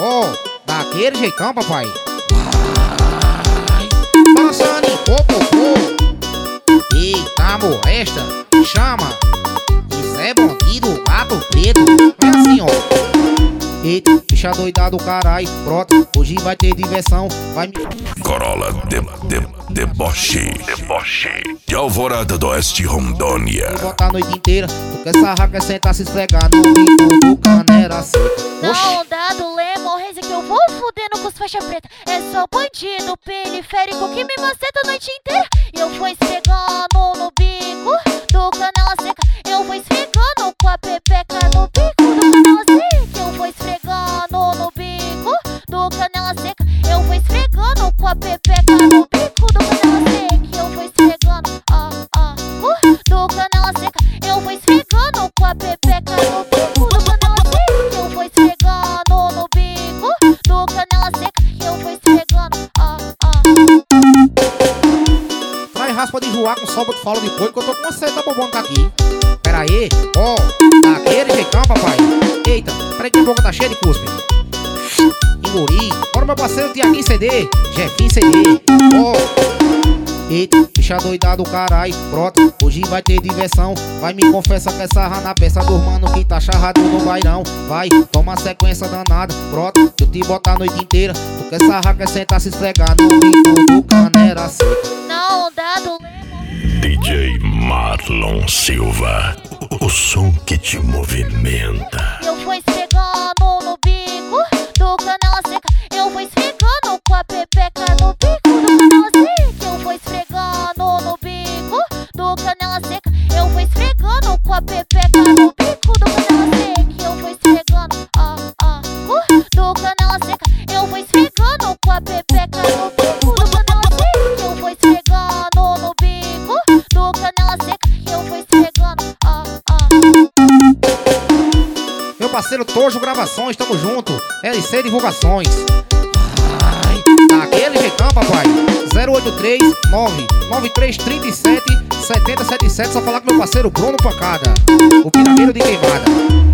Ó, daquele jeitão, papai. Balançando em popopô. Eita, molesta, chama. Isso é bandido, gato preto. É assim, ó. Eita, bicha doida do caralho. Pronto, hoje vai ter diversão. Vai me... Corolla deboche de Alvorada do Oeste, Rondônia. Vou botar a noite inteira. Tu quer sarrar, quer sentar, se esfregar no bico do canera assim. Na onda do Lemon Reis é que eu vou fudendo com os faixa preta. É só bandido periférico que me maceta a noite inteira. E eu vou esfregando no bico do canela seca. Eu vou esfregando com a pepeca no bico do canela seca. Eu vou esfregando no bico do canela seca. Eu vou esfregando com a pepeca no bico do canela seca. Eu vou esfregando do canela seca. Eu vou esfregando com a pepeca no bico do canela seca. Eu vou esfregando no bico do canela seca. Eu vou esfregando Traz raspa de joar com sobra de falo de couro que eu tô com uma seta bobona tá aqui. Pera aí, ó, daquele jeitão, papai. Eita, peraí que a boca tá cheia de cuspe. Engoli, bora meu parceiro Tiaguinho CD, Jefinho CD. Ó, eita, bicha doida do caralho. Pronto, hoje vai ter diversão. Vai me confessa que essa sarra na peça dos mano que tá charrado no bairão. Vai, toma sequência danada. Pronto, eu te botar a noite inteira. Tu quer sarrar, quer sentar, se esfregar no bico do canera assim. na onda do Lemon. DJ Marlon Silva, o som que te movimenta. Eu vou esfregando no bico do canela seca. Eu vou esfregando com a pepeca no bico do canela seca. Eu vou esfregando no bico do canela seca. Eu vou esfregando com a pepeca no bico do canela seca. Eu vou esfregando do canela seca. Eu vou esfregando com a pepeca no bico do canela seca. Eu vou esfregando no bico do canela seca. Eu vou esfregando Meu parceiro Tojo Gravações, tamo junto. LC Divulgações. Ai, daquele jeitão, papai. 083 99337 7077. Só falar com meu parceiro Bruno Pancada, o piradeiro de Queimada.